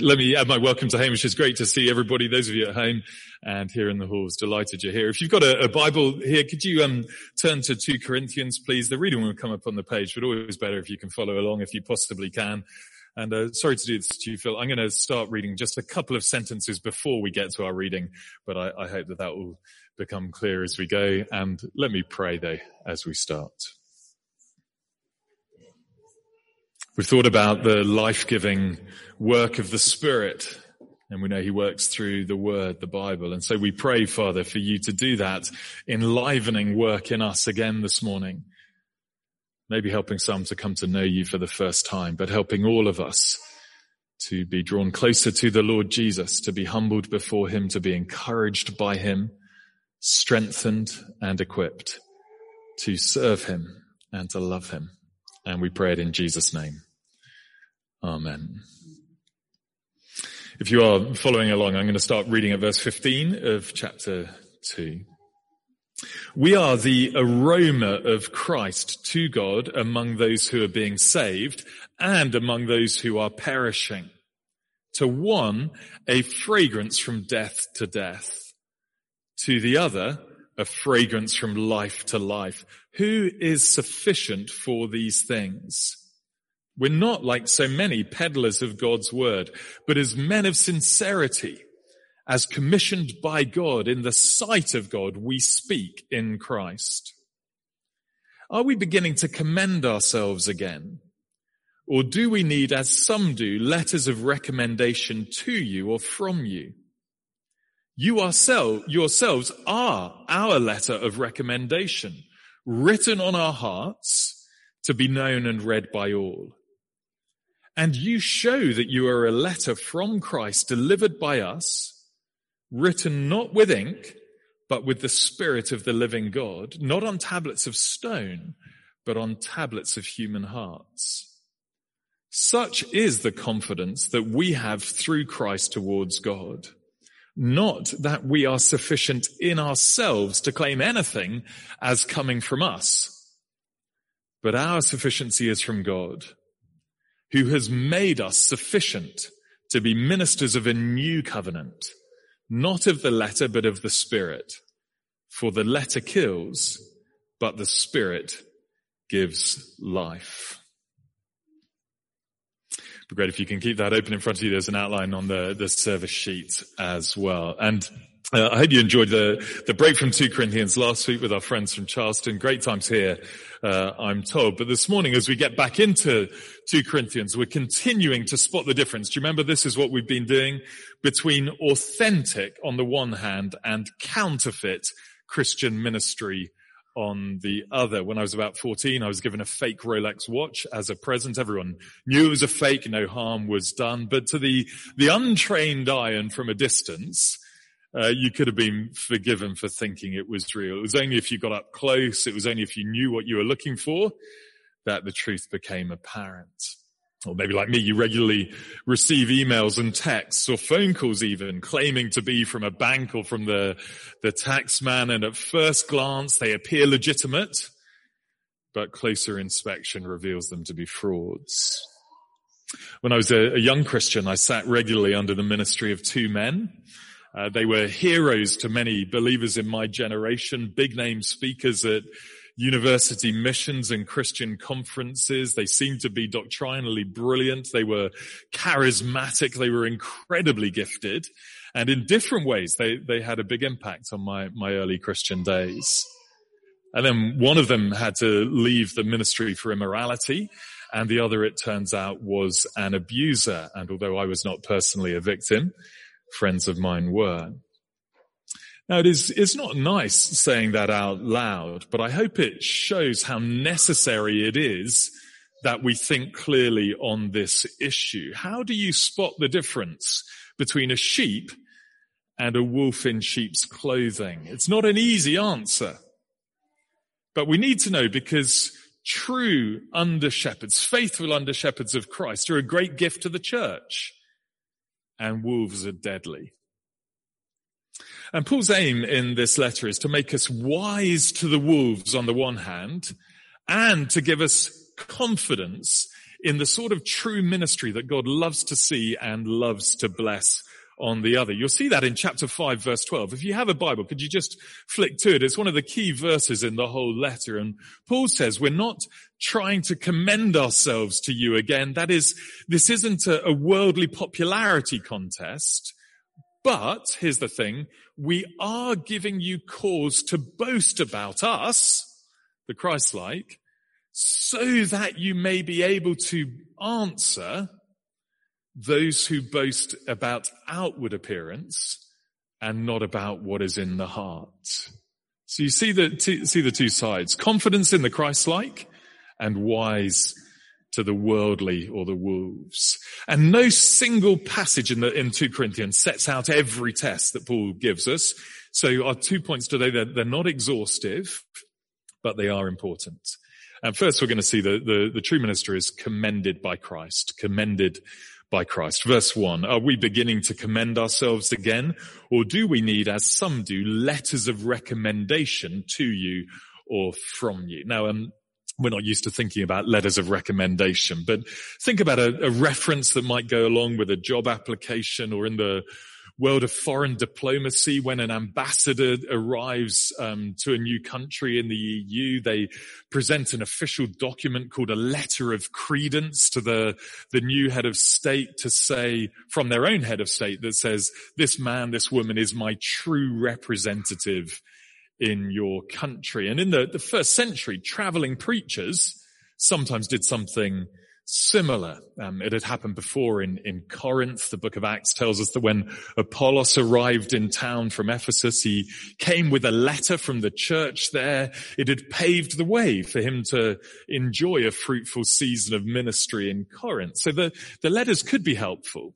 Let me add my welcome to Hamish. It's great to see everybody, those of you at home and here in the halls. Delighted you're here. If you've got a Bible here, could you turn to 2 Corinthians, please? The reading will come up on the page, but always better if you can follow along if you possibly can. And sorry to do this to you, Phil. I'm going to start reading just a couple of sentences before we get to our reading, but I hope that will become clear as we go. And let me pray, though, as we start. We've thought about the life-giving work of the Spirit, and we know He works through the Word, the Bible. And so we pray, Father, for You to do that enlivening work in us again this morning. Maybe helping some to come to know You for the first time, but helping all of us to be drawn closer to the Lord Jesus, to be humbled before Him, to be encouraged by Him, strengthened and equipped to serve Him and to love Him. And we pray it in Jesus' name. Amen. If you are following along, I'm going to start reading at verse 15 of chapter 2. We are the aroma of Christ to God among those who are being saved and among those who are perishing. To one, a fragrance from death to death. To the other, a fragrance from life to life. Who is sufficient for these things? We're not like so many peddlers of God's word, but as men of sincerity, as commissioned by God in the sight of God, we speak in Christ. Are we beginning to commend ourselves again? Or do we need, as some do, letters of recommendation to you or from you? You yourselves are our letter of recommendation, written on our hearts to be known and read by all. And you show that you are a letter from Christ delivered by us, written not with ink, but with the Spirit of the living God, not on tablets of stone, but on tablets of human hearts. Such is the confidence that we have through Christ towards God. Not that we are sufficient in ourselves to claim anything as coming from us, but our sufficiency is from God, who has made us sufficient to be ministers of a new covenant, not of the letter, but of the Spirit. For the letter kills, but the Spirit gives life. It'd be great if you can keep that open in front of you. There's an outline on the service sheet as well. And I hope you enjoyed the break from 2 Corinthians last week with our friends from Charleston. Great times here, I'm told. But this morning, as we get back into 2 Corinthians, we're continuing to spot the difference. Do you remember this is what we've been doing between authentic on the one hand and counterfeit Christian ministry on the other? When I was about 14, I was given a fake Rolex watch as a present. Everyone knew it was a fake, no harm was done. But to the untrained eye and from a distance, you could have been forgiven for thinking it was real. It was only if you got up close, it was only if you knew what you were looking for, that the truth became apparent. Or maybe like me, you regularly receive emails and texts or phone calls even claiming to be from a bank or from the tax man, and at first glance they appear legitimate, but closer inspection reveals them to be frauds. When I was a young Christian, I sat regularly under the ministry of 2 men. They were heroes to many believers in my generation, big name speakers at university missions and Christian conferences. They seemed to be doctrinally brilliant. They were charismatic. They were incredibly gifted. And in different ways, they had a big impact on my early Christian days. And then one of them had to leave the ministry for immorality, and the other, it turns out, was an abuser. And although I was not personally a victim, friends of mine were. Now, it's not nice saying that out loud, but I hope it shows how necessary it is that we think clearly on this issue. How do you spot the difference between a sheep and a wolf in sheep's clothing? It's not an easy answer, but we need to know, because true under-shepherds, faithful under-shepherds of Christ, are a great gift to the church, and wolves are deadly. And Paul's aim in this letter is to make us wise to the wolves on the one hand, and to give us confidence in the sort of true ministry that God loves to see and loves to bless on the other. You'll see that in chapter 5, verse 12. If you have a Bible, could you just flick to it? It's one of the key verses in the whole letter. And Paul says, we're not trying to commend ourselves to you again. That is, this isn't a worldly popularity contest. But, here's the thing, we are giving you cause to boast about us, the Christ-like, so that you may be able to answer those who boast about outward appearance and not about what is in the heart. So you see the two sides. Confidence in the Christ-like and wise to the worldly or the wolves. And no single passage in 2 Corinthians sets out every test that Paul gives us. So our 2 points today, they're not exhaustive, but they are important. And first we're going to see the true minister is commended by Christ. Commended by Christ. Verse 1, are we beginning to commend ourselves again? Or do we need, as some do, letters of recommendation to you or from you? Now, we're not used to thinking about letters of recommendation, but think about a reference that might go along with a job application, or in the world of foreign diplomacy, when an ambassador arrives to a new country in the EU, they present an official document called a letter of credence to the new head of state, to say, from their own head of state, that says, this man, this woman is my true representative in your country. And in the first century, traveling preachers sometimes did something similar. It had happened before in Corinth. The book of Acts tells us that when Apollos arrived in town from Ephesus, he came with a letter from the church there. It had paved the way for him to enjoy a fruitful season of ministry in Corinth. So the letters could be helpful.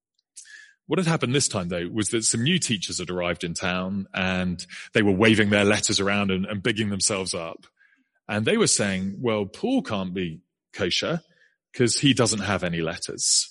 What had happened this time, though, was that some new teachers had arrived in town, and they were waving their letters around and bigging themselves up. And they were saying, well, Paul can't be kosher because he doesn't have any letters.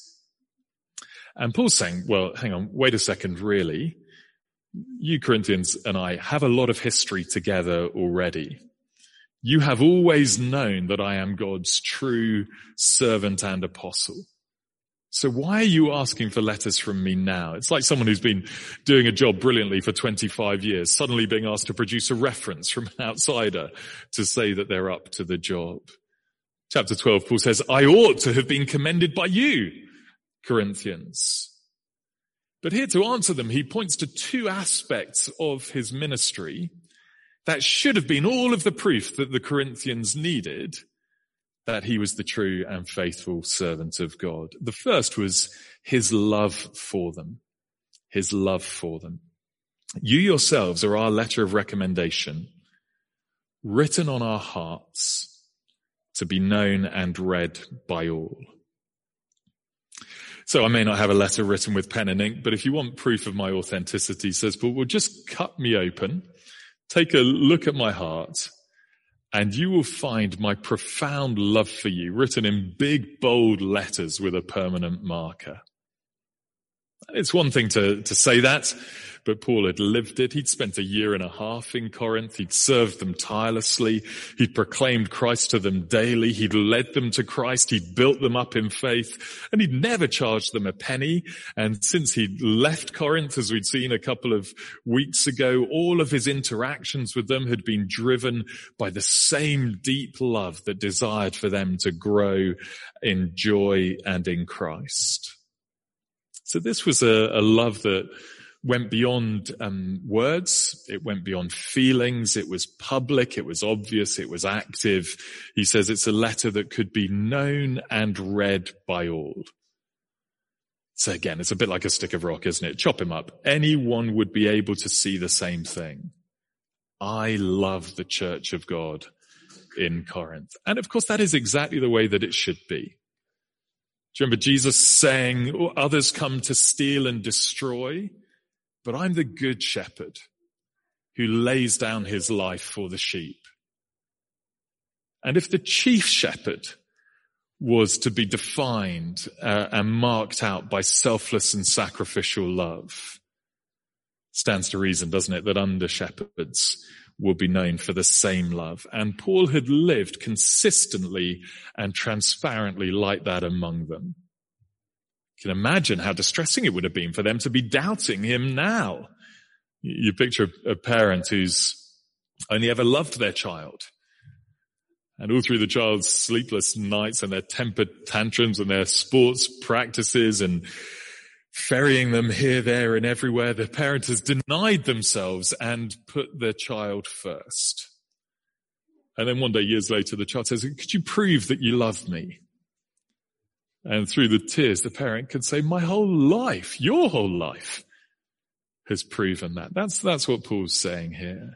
And Paul's saying, well, hang on, wait a second, really? You Corinthians and I have a lot of history together already. You have always known that I am God's true servant and apostle. So why are you asking for letters from me now? It's like someone who's been doing a job brilliantly for 25 years, suddenly being asked to produce a reference from an outsider to say that they're up to the job. Chapter 12, Paul says, I ought to have been commended by you, Corinthians. But here to answer them, he points to two aspects of his ministry that should have been all of the proof that the Corinthians needed that he was the true and faithful servant of God. The first was his love for them. His love for them. You yourselves are our letter of recommendation, written on our hearts to be known and read by all. So I may not have a letter written with pen and ink, but if you want proof of my authenticity, says Paul, well, just cut me open, take a look at my heart, and you will find my profound love for you written in big, bold letters with a permanent marker. It's one thing to say that, but Paul had lived it. He'd spent 1.5 years in Corinth. He'd served them tirelessly. He'd proclaimed Christ to them daily. He'd led them to Christ. He'd built them up in faith, and he'd never charged them a penny. And since he'd left Corinth, as we'd seen a couple of weeks ago, all of his interactions with them had been driven by the same deep love that desired for them to grow in joy and in Christ. So this was a love that went beyond words. It went beyond feelings. It was public. It was obvious. It was active. He says it's a letter that could be known and read by all. So again, it's a bit like a stick of rock, isn't it? Chop him up. Anyone would be able to see the same thing. I love the church of God in Corinth. And of course, that is exactly the way that it should be. Do you remember Jesus saying, others come to steal and destroy, but I'm the good shepherd who lays down his life for the sheep. And if the chief shepherd was to be defined and marked out by selfless and sacrificial love, stands to reason, doesn't it, that under shepherds will be known for the same love. And Paul had lived consistently and transparently like that among them. You can imagine how distressing it would have been for them to be doubting him now. You picture a parent who's only ever loved their child. And all through the child's sleepless nights and their temper tantrums and their sports practices and ferrying them here, there, and everywhere, the parent has denied themselves and put their child first. And then one day, years later, the child says, "Could you prove that you love me?" And through the tears, the parent could say, "My whole life, your whole life has proven that." That's what Paul's saying here.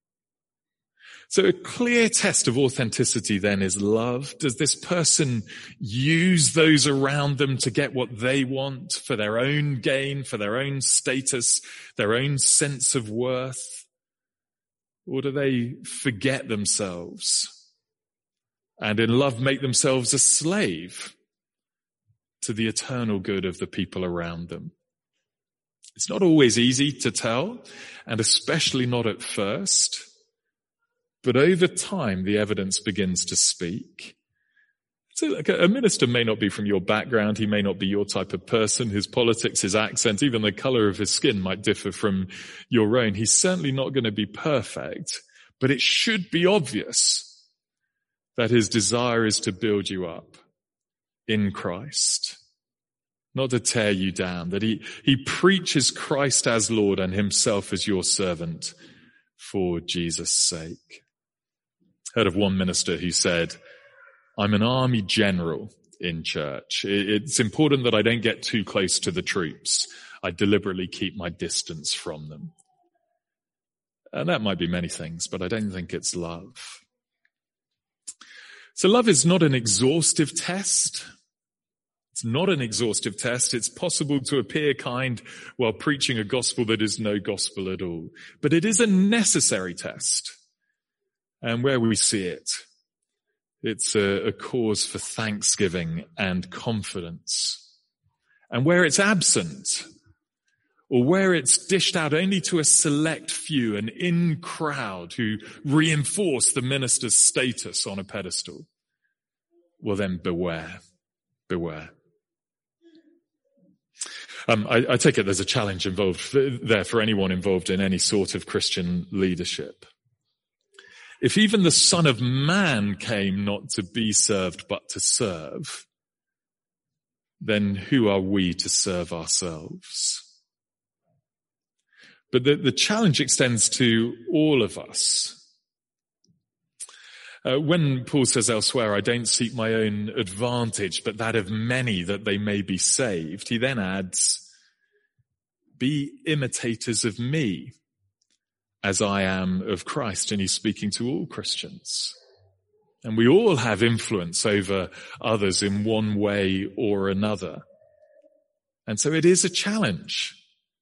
So a clear test of authenticity then is love. Does this person use those around them to get what they want for their own gain, for their own status, their own sense of worth? Or do they forget themselves and in love make themselves a slave to the eternal good of the people around them? It's not always easy to tell, and especially not at first. But over time, the evidence begins to speak. So like a minister may not be from your background. He may not be your type of person. His politics, his accent, even the color of his skin might differ from your own. He's certainly not going to be perfect, but it should be obvious that his desire is to build you up in Christ, not to tear you down, that he preaches Christ as Lord and himself as your servant for Jesus' sake. Heard of one minister who said, "I'm an army general in church. It's important that I don't get too close to the troops. I deliberately keep my distance from them." And that might be many things, but I don't think it's love. So love is not an exhaustive test. It's not an exhaustive test. It's possible to appear kind while preaching a gospel that is no gospel at all. But it is a necessary test. And where we see it, it's a cause for thanksgiving and confidence. And where it's absent, or where it's dished out only to a select few, an in crowd who reinforce the minister's status on a pedestal, well then beware. I take it there's a challenge involved there for anyone involved in any sort of Christian leadership. If even the Son of Man came not to be served but to serve, then who are we to serve ourselves? But the challenge extends to all of us. When Paul says elsewhere, "I don't seek my own advantage, but that of many, that they may be saved," he then adds, "Be imitators of me, as I am of Christ." And he's speaking to all Christians. And we all have influence over others in one way or another. And so it is a challenge.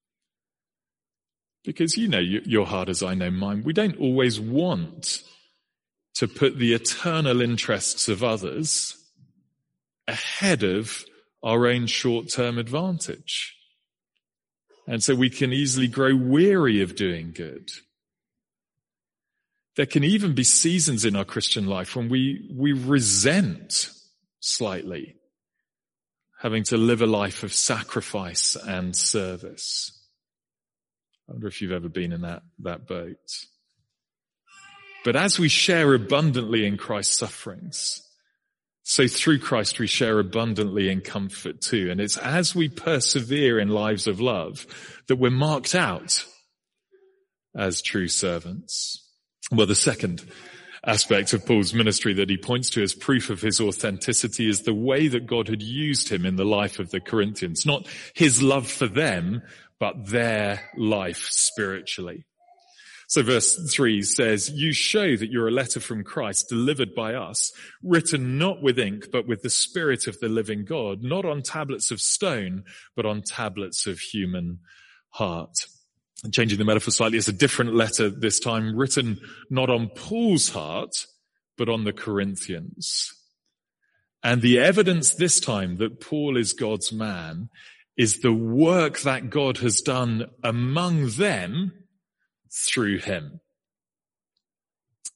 Because you know your heart as I know mine. We don't always want to put the eternal interests of others ahead of our own short-term advantage. And so we can easily grow weary of doing good. There can even be seasons in our Christian life when we resent slightly having to live a life of sacrifice and service. I wonder if you've ever been in that boat. But as we share abundantly in Christ's sufferings, so through Christ we share abundantly in comfort too. And it's as we persevere in lives of love that we're marked out as true servants. Well, the second aspect of Paul's ministry that he points to as proof of his authenticity is the way that God had used him in the life of the Corinthians. Not his love for them, but their life spiritually. So verse 3 says, "You show that you're a letter from Christ delivered by us, written not with ink, but with the Spirit of the living God, not on tablets of stone, but on tablets of human heart." Changing the metaphor slightly, it's a different letter this time, written not on Paul's heart, but on the Corinthians. And the evidence this time that Paul is God's man is the work that God has done among them through him.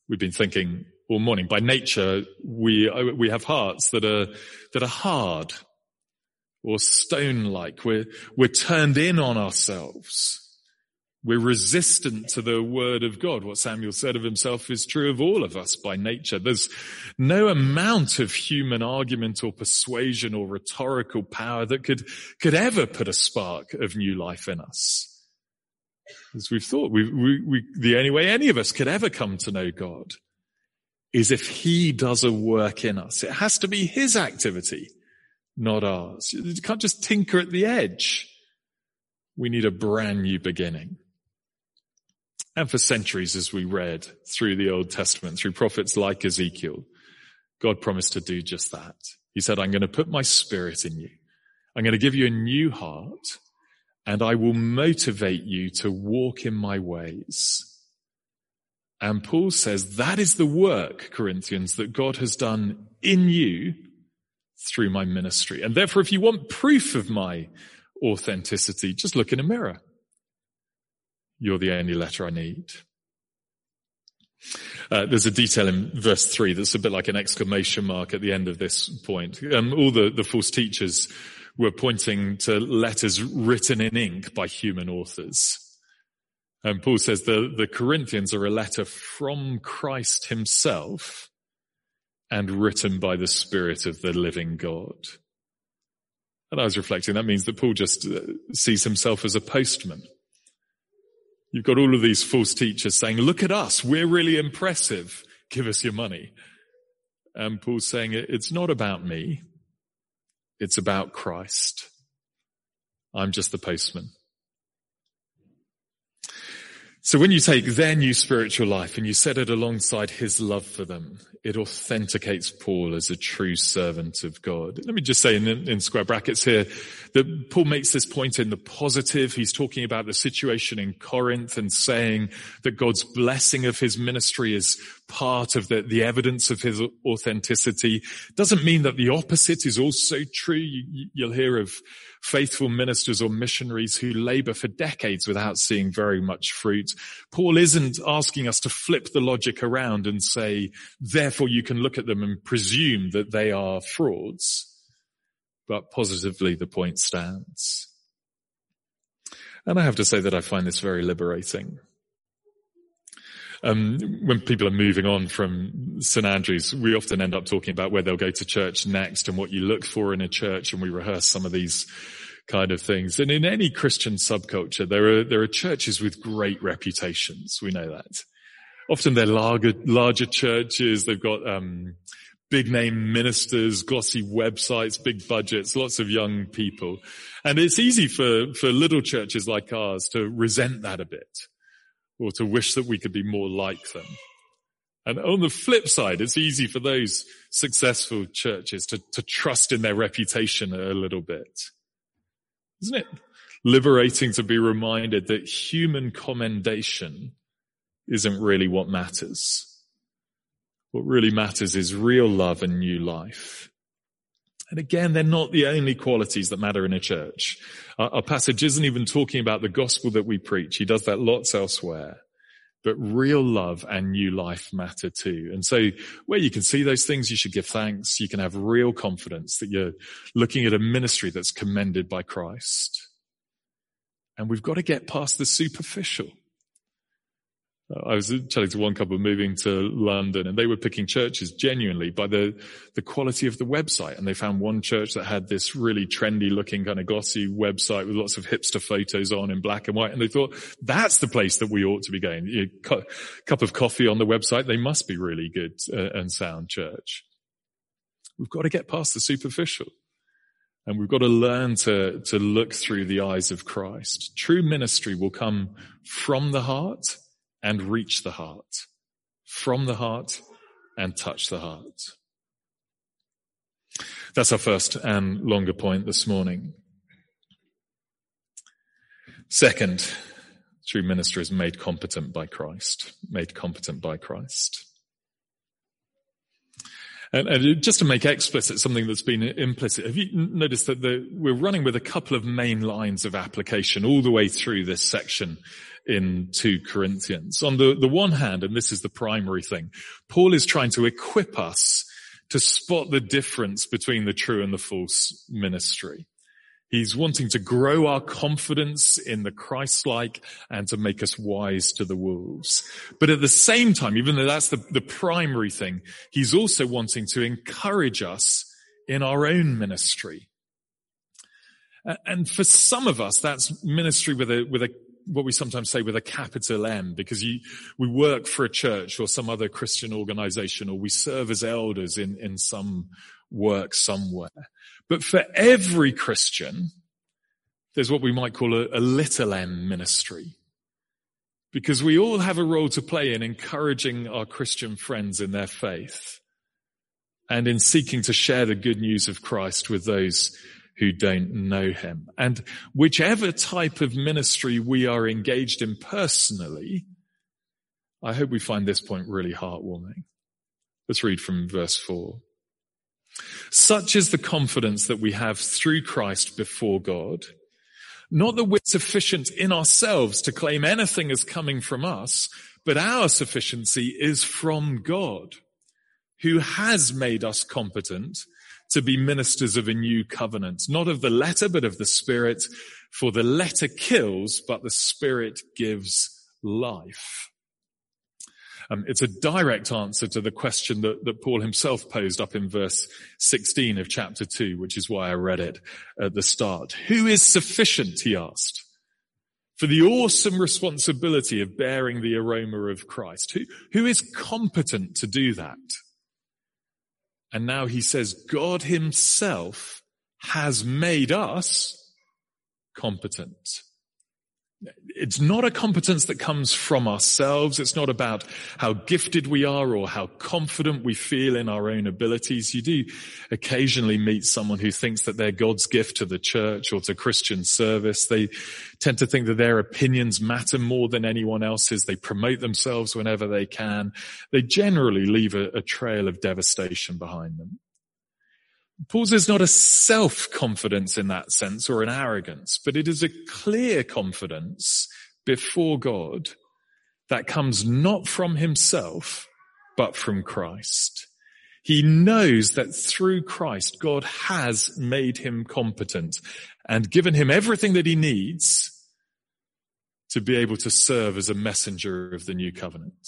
We've been thinking all morning. By nature, we have hearts that are hard or stone-like. We're turned in on ourselves. We're resistant to the word of God. What Samuel said of himself is true of all of us by nature. There's no amount of human argument or persuasion or rhetorical power that could ever put a spark of new life in us. As we've thought, the only way any of us could ever come to know God is if he does a work in us. It has to be his activity, not ours. You can't just tinker at the edge. We need a brand new beginning. And for centuries, as we read through the Old Testament, through prophets like Ezekiel, God promised to do just that. He said, I'm going to put my spirit in you. I'm going to give you a new heart, and I will motivate you to walk in my ways. And Paul says that is the work, Corinthians, that God has done in you through my ministry. And therefore, if you want proof of my authenticity, just look in a mirror. You're the only letter I need. There's a detail in verse 3 that's a bit like an exclamation mark at the end of this point. All the false teachers were pointing to letters written in ink by human authors. And Paul says the Corinthians are a letter from Christ himself and written by the Spirit of the living God. And I was reflecting, that means that Paul just sees himself as a postman. You've got all of these false teachers saying, look at us, we're really impressive, give us your money. And Paul's saying, it's not about me, it's about Christ. I'm just the postman. So when you take their new spiritual life and you set it alongside his love for them, it authenticates Paul as a true servant of God. Let me just say in square brackets here that Paul makes this point in the positive. He's talking about the situation in Corinth and saying that God's blessing of his ministry is part of the evidence of his authenticity. Doesn't mean that the opposite is also true. You'll hear of faithful ministers or missionaries who labor for decades without seeing very much fruit. Paul isn't asking us to flip the logic around and say, therefore you can look at them and presume that they are frauds. But positively, the point stands. And I have to say that I find this very liberating. When people are moving on from St. Andrews, we often end up talking about where they'll go to church next and what you look for in a church, and we rehearse some of these kind of things. And in any Christian subculture, there are churches with great reputations. We know that. Often they're larger churches. They've got big name ministers, glossy websites, big budgets, lots of young people. And it's easy for little churches like ours to resent that a bit, or to wish that we could be more like them. And on the flip side, it's easy for those successful churches to trust in their reputation a little bit. Isn't it liberating to be reminded that human commendation isn't really what matters? What really matters is real love and new life. And again, they're not the only qualities that matter in a church. Our passage isn't even talking about the gospel that we preach. He does that lots elsewhere. But real love and new life matter too. And so where you can see those things, you should give thanks. You can have real confidence that you're looking at a ministry that's commended by Christ. And we've got to get past the superficial. I was chatting to one couple moving to London, and they were picking churches genuinely by the quality of the website. And they found one church that had this really trendy looking kind of glossy website with lots of hipster photos on in black and white. And they thought, that's the place that we ought to be going. Cup of coffee on the website. They must be really good and sound church. We've got to get past the superficial. And we've got to learn to look through the eyes of Christ. True ministry will come from the heart and reach the heart, from the heart and touch the heart. That's our first and longer point this morning. Second, true minister is made competent by Christ, made competent by Christ. And just to make explicit something that's been implicit, have you noticed that we're running with a couple of main lines of application all the way through this section in 2 Corinthians. On the one hand, and this is the primary thing, Paul is trying to equip us to spot the difference between the true and the false ministry. He's wanting to grow our confidence in the Christ-like and to make us wise to the wolves. But at the same time, even though that's the primary thing, he's also wanting to encourage us in our own ministry. And for some of us, that's ministry with a what we sometimes say with a capital M, because we work for a church or some other Christian organization, or we serve as elders in some work somewhere. But for every Christian, there's what we might call a little m ministry, because we all have a role to play in encouraging our Christian friends in their faith and in seeking to share the good news of Christ with those who don't know him. And whichever type of ministry we are engaged in personally, I hope we find this point really heartwarming. Let's read from verse 4. Such is the confidence that we have through Christ before God. Not that we're sufficient in ourselves to claim anything as coming from us, but our sufficiency is from God, who has made us competent to be ministers of a new covenant, not of the letter, but of the Spirit. For the letter kills, but the Spirit gives life. It's a direct answer to the question that Paul himself posed up in verse 16 of chapter 2, which is why I read it at the start. Who is sufficient, he asked, for the awesome responsibility of bearing the aroma of Christ? Who is competent to do that? And now he says, God himself has made us competent. It's not a competence that comes from ourselves. It's not about how gifted we are or how confident we feel in our own abilities. You do occasionally meet someone who thinks that they're God's gift to the church or to Christian service. They tend to think that their opinions matter more than anyone else's. They promote themselves whenever they can. They generally leave a trail of devastation behind them. Paul's is not a self-confidence in that sense or an arrogance, but it is a clear confidence before God that comes not from himself, but from Christ. He knows that through Christ, God has made him competent and given him everything that he needs to be able to serve as a messenger of the new covenant.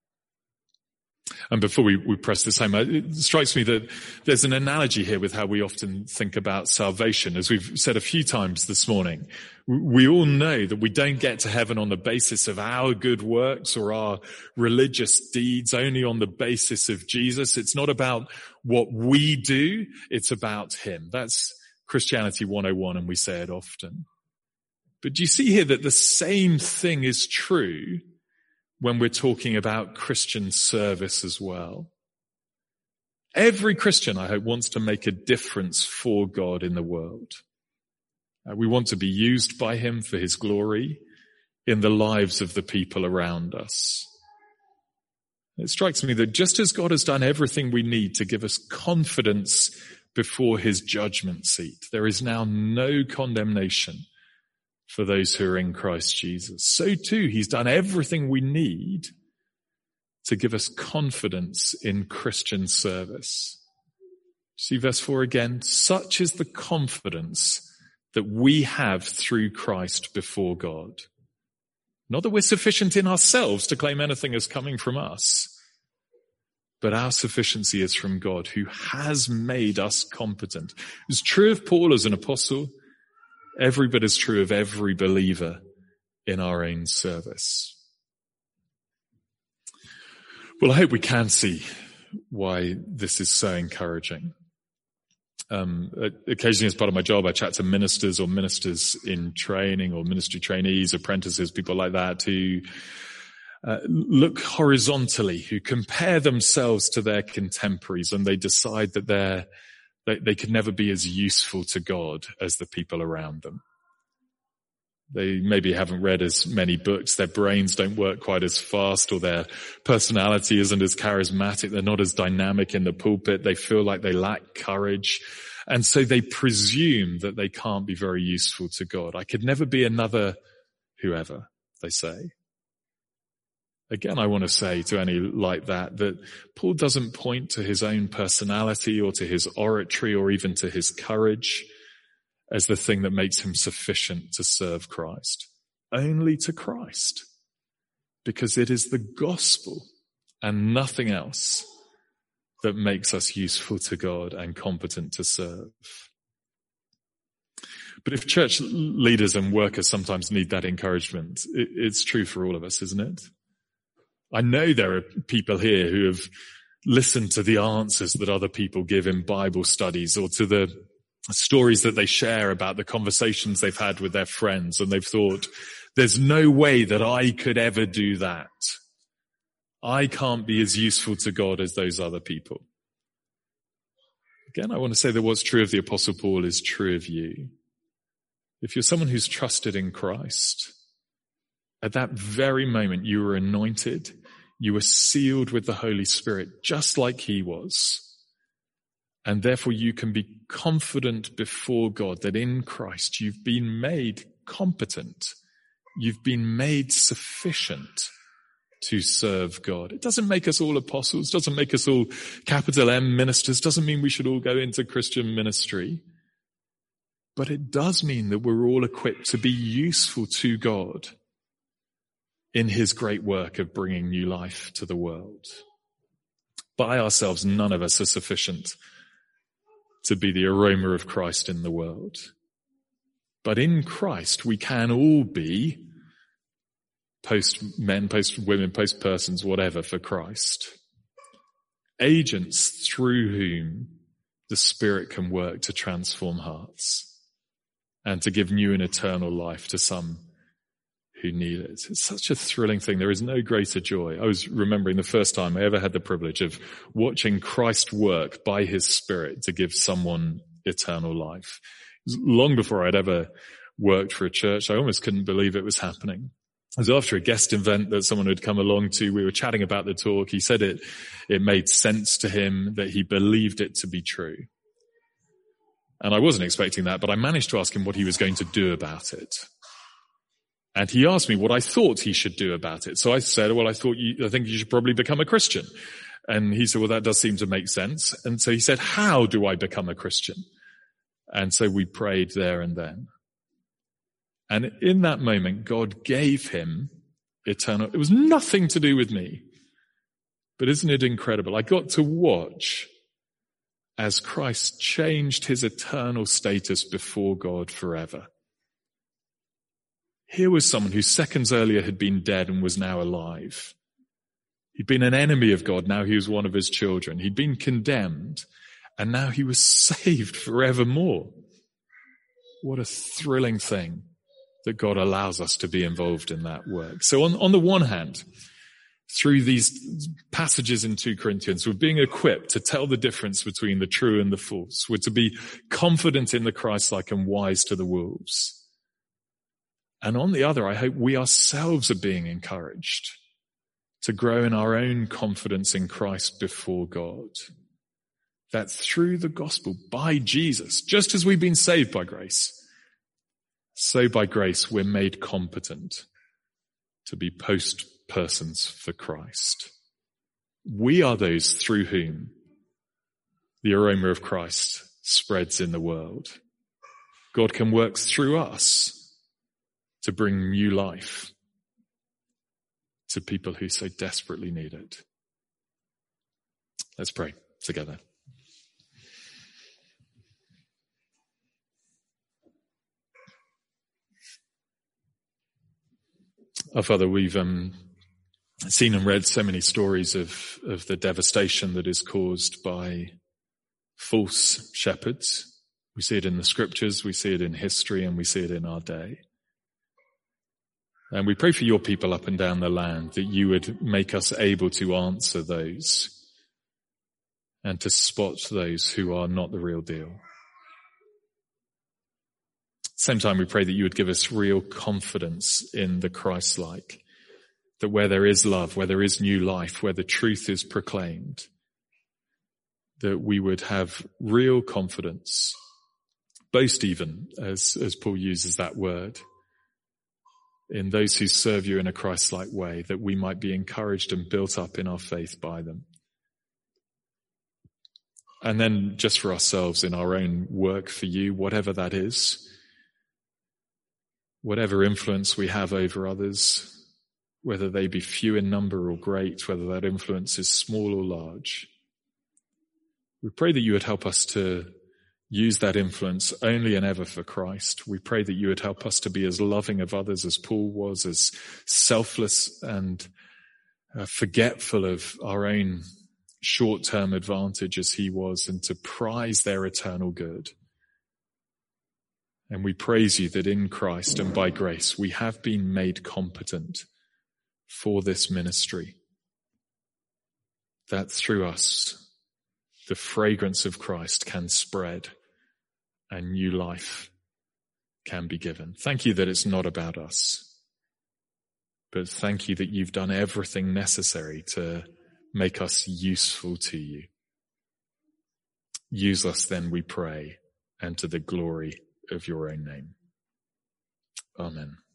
And before we press this home, it strikes me that there's an analogy here with how we often think about salvation. As we've said a few times this morning, we all know that we don't get to heaven on the basis of our good works or our religious deeds, only on the basis of Jesus. It's not about what we do, it's about him. That's Christianity 101, and we say it often. But do you see here that the same thing is true when we're talking about Christian service as well? Every Christian, I hope, wants to make a difference for God in the world. We want to be used by him for his glory in the lives of the people around us. It strikes me that just as God has done everything we need to give us confidence before his judgment seat, there is now no condemnation for those who are in Christ Jesus. So too, he's done everything we need to give us confidence in Christian service. See verse 4 again. Such is the confidence that we have through Christ before God. Not that we're sufficient in ourselves to claim anything as coming from us, but our sufficiency is from God, who has made us competent. It's true of Paul as an apostle. Every bit is true of every believer in our own service. Well, I hope we can see why this is so encouraging. Occasionally as part of my job, I chat to ministers or ministers in training or ministry trainees, apprentices, people like that who look horizontally, who compare themselves to their contemporaries, and they decide that they could never be as useful to God as the people around them. They maybe haven't read as many books, their brains don't work quite as fast, or their personality isn't as charismatic, they're not as dynamic in the pulpit, they feel like they lack courage, and so they presume that they can't be very useful to God. I could never be another whoever. they say. Again, I want to say to any like that Paul doesn't point to his own personality or to his oratory or even to his courage as the thing that makes him sufficient to serve Christ. Only to Christ. Because it is the gospel and nothing else that makes us useful to God and competent to serve. But if church leaders and workers sometimes need that encouragement, it's true for all of us, isn't it? I know there are people here who have listened to the answers that other people give in Bible studies or to the stories that they share about the conversations they've had with their friends, and they've thought, there's no way that I could ever do that. I can't be as useful to God as those other people. Again, I want to say that what's true of the Apostle Paul is true of you. If you're someone who's trusted in Christ, at that very moment you were anointed, you were sealed with the Holy Spirit, just like he was. And therefore you can be confident before God that in Christ you've been made competent. You've been made sufficient to serve God. It doesn't make us all apostles, doesn't make us all capital M ministers, doesn't mean we should all go into Christian ministry. But it does mean that we're all equipped to be useful to God in his great work of bringing new life to the world. By ourselves, none of us are sufficient to be the aroma of Christ in the world. But in Christ, we can all be post-men, post-women, post-persons, whatever, for Christ. Agents through whom the Spirit can work to transform hearts and to give new and eternal life to some who need it. It's such a thrilling thing. There is no greater joy. I was remembering the first time I ever had the privilege of watching Christ work by his Spirit to give someone eternal life. It was long before I'd ever worked for a church. I almost couldn't believe it was happening. It was after a guest event that someone had come along to. We were chatting about the talk. He said it made sense to him, that he believed it to be true. And I wasn't expecting that, but I managed to ask him what he was going to do about it. And he asked me what I thought he should do about it. So I said, well, I think you should probably become a Christian. And he said, well, that does seem to make sense. And so he said, how do I become a Christian? And so we prayed there and then. And in that moment, God gave him eternal. It was nothing to do with me. But isn't it incredible? I got to watch as Christ changed his eternal status before God forever. Here was someone who seconds earlier had been dead and was now alive. He'd been an enemy of God, now he was one of his children. He'd been condemned, and now he was saved forevermore. What a thrilling thing that God allows us to be involved in that work. So on the one hand, through these passages in 2 Corinthians, we're being equipped to tell the difference between the true and the false. We're to be confident in the Christ-like and wise to the wolves. And on the other, I hope we ourselves are being encouraged to grow in our own confidence in Christ before God. That through the gospel, by Jesus, just as we've been saved by grace, so by grace we're made competent to be post-persons for Christ. We are those through whom the aroma of Christ spreads in the world. God can work through us to bring new life to people who so desperately need it. Let's pray together. Our Father, we've seen and read so many stories of the devastation that is caused by false shepherds. We see it in the scriptures, we see it in history, and we see it in our day. And we pray for your people up and down the land that you would make us able to answer those and to spot those who are not the real deal. At the same time, we pray that you would give us real confidence in the Christ-like, that where there is love, where there is new life, where the truth is proclaimed, that we would have real confidence, boast even, as Paul uses that word, in those who serve you in a Christ-like way, that we might be encouraged and built up in our faith by them. And then just for ourselves in our own work for you, whatever that is, whatever influence we have over others, whether they be few in number or great, whether that influence is small or large, we pray that you would help us to use that influence only and ever for Christ. We pray that you would help us to be as loving of others as Paul was, as selfless and forgetful of our own short-term advantage as he was, and to prize their eternal good. And we praise you that in Christ and by grace we have been made competent for this ministry, that through us the fragrance of Christ can spread and new life can be given. Thank you that it's not about us, but thank you that you've done everything necessary to make us useful to you. Use us then, we pray, and to the glory of your own name. Amen.